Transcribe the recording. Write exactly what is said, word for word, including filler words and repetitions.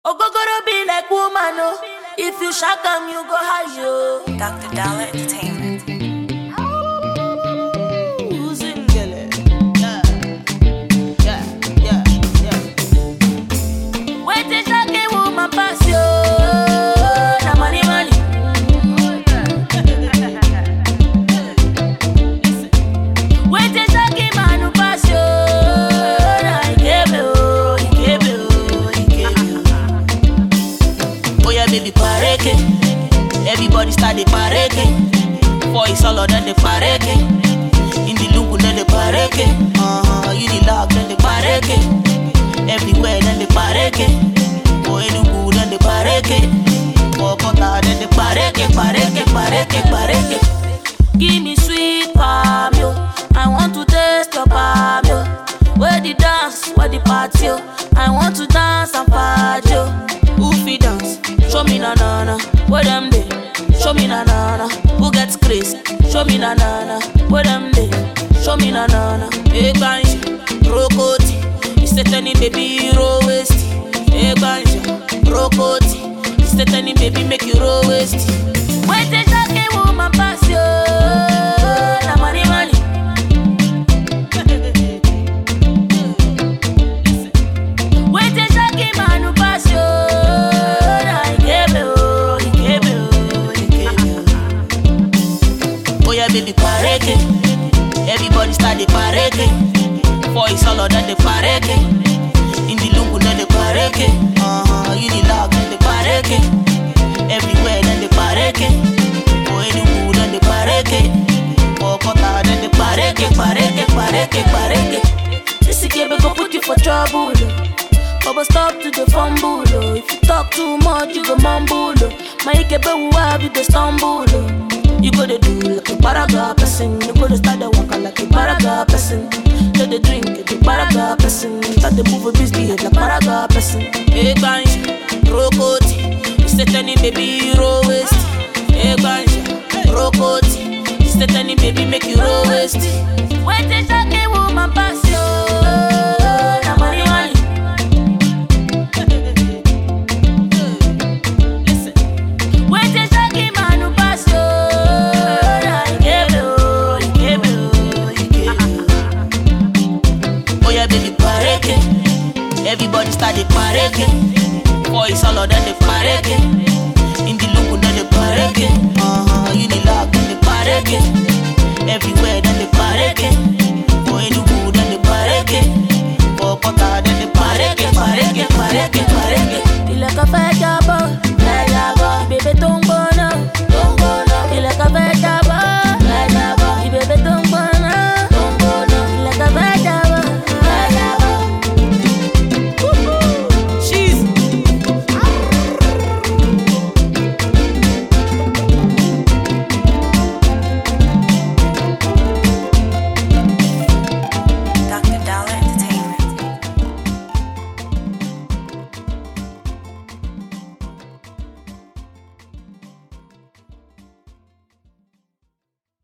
Ogogoro be like woman, oh. If you shock them, you go high, yo. Doctor Dollar Entertainment. Who's in Gele? Yeah, yeah, yeah, yeah. Wait till shocking woman pass, yo. Na money, money. Wait till shocking man who pass, yo. Na he gave me, oh, he gave me, oh, he gave me, oh. Oh yeah, baby, pareke. Everybody start the pareke. Boys all of them the pareke. In the lungu then the pareke. Uh-huh, you the lock then the pareke. Everywhere then the pareke. Boy lungu then the pareke. Oh kota then the pareke, pareke, pareke, pareke. Give me sweet palm, yo. I want to taste your palm, yo. Where the dance, where the party, yo. I want to dance and party, yo. Who fi dance? Show me na na na. Where them dey? Show me na na na. Who gets crazy? Show me na na na. Where them dey? Show me na na na. Hey ganja, rokoti. It's the tiny baby roll waist. Hey ganja, rokoti. It's the tiny baby make you roll waist. Wait till shocking woman pass you. Na money money. Wait till shocking man who pass you. Na he gave me, oh, he gave me, oh, he gave me, oh. Oh yeah, baby, pareke. Everybody start the pareke. Boys all of them the pareke. In the lungu then the pareke. Uh-huh, you the lock then the pareke. Everywhere then the pareke. Boy lungu then the pareke. Oh kota then the pareke, pareke, pareke, pareke. This kebe go put you for trouble. Baba stop to the fumble. Oh. If you talk too much, you go mumble. Oh. My kebe uwa you go stumble. Oh. You go to do like a paraga person. You go to start the walk like a paraga person. Let the drink like a paraga person. Start the move a business like a paraga person. Hey ganja, rokoti. It's the tiny baby roll waist. Hey ganja, rokoti. It's the tiny baby make you roll waist. Wait till shocking woman pass you. Na money money. Listen. Wait till shocking man who pass you. Na he gave me, oh, he gave me, oh, he gave me, oh. Oh yeah, baby, pareke. Everybody start the pareke. Boys all of them the